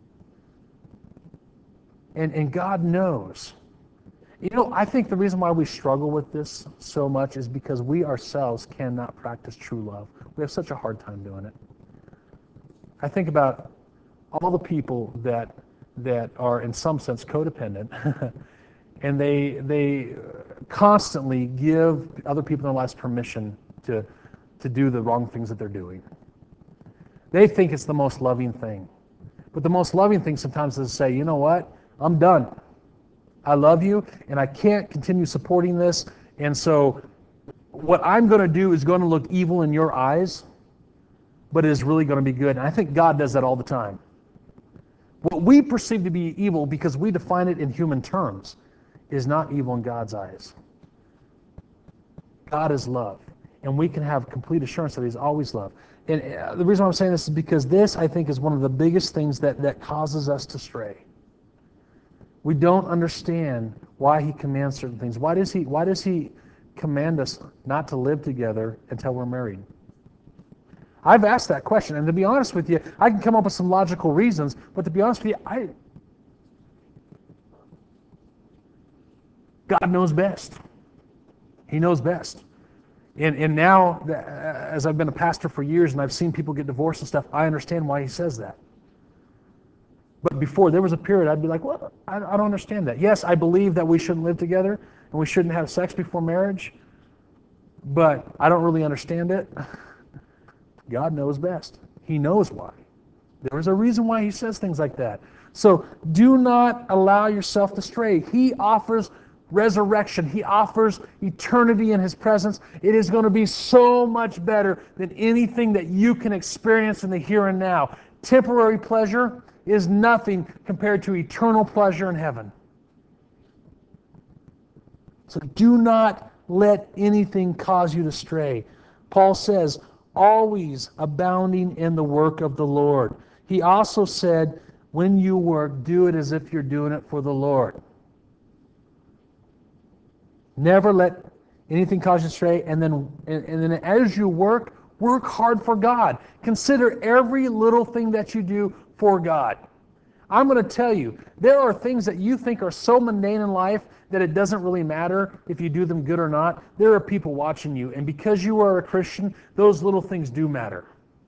And, and God knows. You know, I think the reason why we struggle with this so much is because we ourselves cannot practice true love. We have such a hard time doing it. I think about all the people that that are in some sense codependent, and they they constantly give other people in their lives permission to to do the wrong things that they're doing. They think it's the most loving thing. But the most loving thing sometimes is to say, you know what? I'm done. I love you, and I can't continue supporting this. And so what I'm going to do is going to look evil in your eyes, but it is really going to be good. And I think God does that all the time. What we perceive to be evil, because we define it in human terms, is not evil in God's eyes. God is love, and we can have complete assurance that He's always love. And uh, the reason why I'm saying this is because this, I think, is one of the biggest things that, that causes us to stray. We don't understand why He commands certain things. Why does He, why does He command us not to live together until we're married? I've asked that question, and to be honest with you, I can come up with some logical reasons, but to be honest with you, I God knows best. He knows best. And, and now, as I've been a pastor for years and I've seen people get divorced and stuff, I understand why He says that. But before, there was a period I'd be like, well, I, I don't understand that. Yes, I believe that we shouldn't live together and we shouldn't have sex before marriage, but I don't really understand it. God knows best. He knows why. There is a reason why He says things like that. So do not allow yourself to stray. He offers resurrection. He offers eternity in His presence. It is going to be so much better than anything that you can experience in the here and now. Temporary pleasure is nothing compared to eternal pleasure in heaven. So do not let anything cause you to stray. Paul says, always abounding in the work of the Lord. He also said, when you work, do it as if you're doing it for the Lord. Never let anything cause you to stray. And then, and, and then as you work, work hard for God. Consider every little thing that you do for God. I'm going to tell you, there are things that you think are so mundane in life that it doesn't really matter if you do them good or not. There are people watching you, and because you are a Christian, those little things do matter.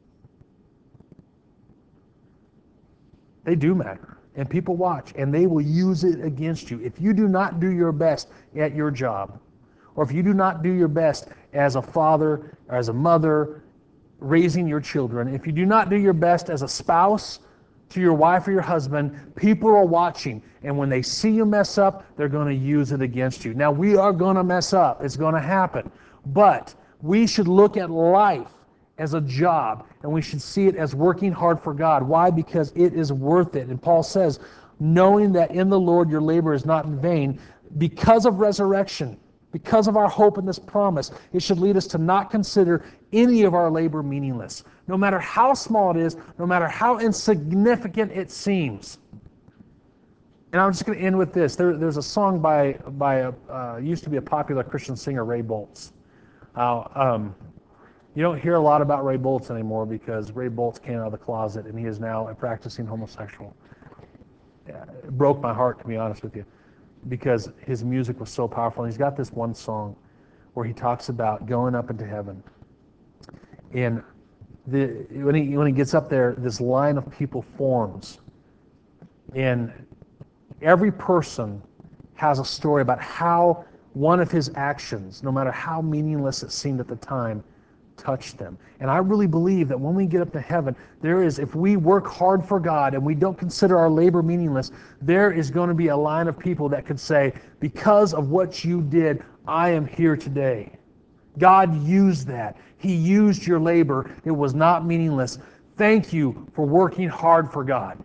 They do matter. And people watch, and they will use it against you. If you do not do your best at your job, or if you do not do your best as a father or as a mother raising your children, if you do not do your best as a spouse to your wife or your husband, people are watching. And when they see you mess up, they're going to use it against you. Now, we are going to mess up. It's going to happen. But we should look at life as a job, and we should see it as working hard for God. Why? Because it is worth it. And Paul says, knowing that in the Lord your labor is not in vain, because of resurrection, because of our hope in this promise, it should lead us to not consider any of our labor meaningless. No matter how small it is, no matter how insignificant it seems. And I'm just going to end with this. There, there's a song by, by a, uh, used to be a popular Christian singer, Ray Boltz. Uh, um, You don't hear a lot about Ray Boltz anymore because Ray Boltz came out of the closet and he is now a practicing homosexual. It broke my heart, to be honest with you, because his music was so powerful. And he's got this one song where he talks about going up into heaven. And the, when he when he gets up there, this line of people forms. And every person has a story about how one of his actions, no matter how meaningless it seemed at the time, touch them. And I really believe that when we get up to heaven, there is, if we work hard for God and we don't consider our labor meaningless, there is going to be a line of people that could say, because of what you did, I am here today. God used that. He used your labor. It was not meaningless. Thank you for working hard for God.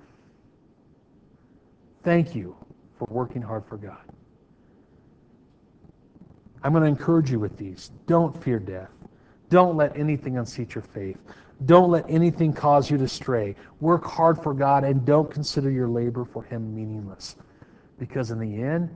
Thank you for working hard for God. I'm going to encourage you with these. Don't fear death. Don't let anything unseat your faith. Don't let anything cause you to stray. Work hard for God and don't consider your labor for Him meaningless. Because in the end,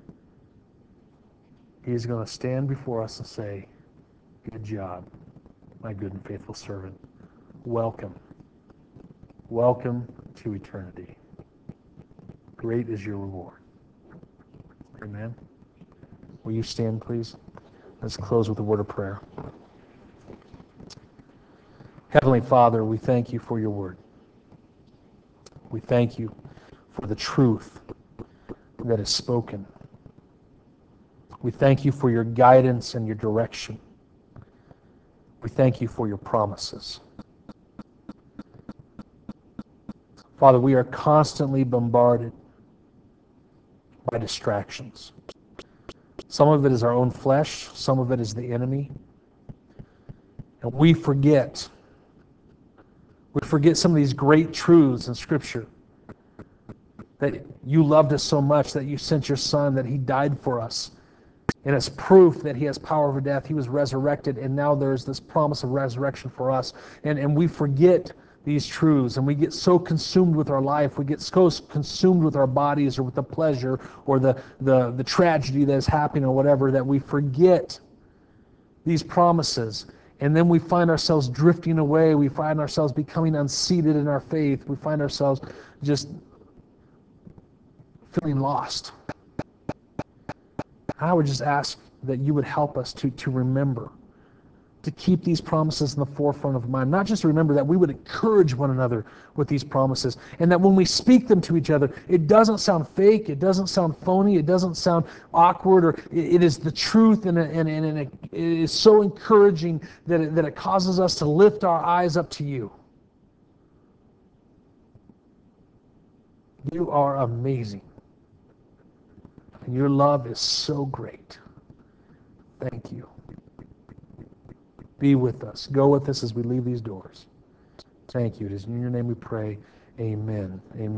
He's going to stand before us and say, good job, my good and faithful servant. Welcome. Welcome to eternity. Great is your reward. Amen. Will you stand, please? Let's close with a word of prayer. Heavenly Father, we thank you for your word. We thank you for the truth that is spoken. We thank you for your guidance and your direction. We thank you for your promises. Father, we are constantly bombarded by distractions. Some of it is our own flesh, some of it is the enemy. And we forget We forget some of these great truths in Scripture that you loved us so much that you sent your Son, that he died for us. And as proof that he has power over death, he was resurrected, and now there's this promise of resurrection for us. And, and we forget these truths, and we get so consumed with our life, we get so consumed with our bodies or with the pleasure or the, the, the tragedy that is happening or whatever, that we forget these promises. And then we find ourselves drifting away. We find ourselves becoming unseated in our faith. We find ourselves just feeling lost. I would just ask that you would help us to, to remember, to keep these promises in the forefront of mind. Not just remember, that we would encourage one another with these promises, and that when we speak them to each other, it doesn't sound fake, it doesn't sound phony, it doesn't sound awkward, or it, it is the truth, and, and, and it is so encouraging that it, that it causes us to lift our eyes up to you. You are amazing. And your love is so great. Thank you. Be with us. Go with us as we leave these doors. Thank you. It is in your name we pray. Amen. Amen.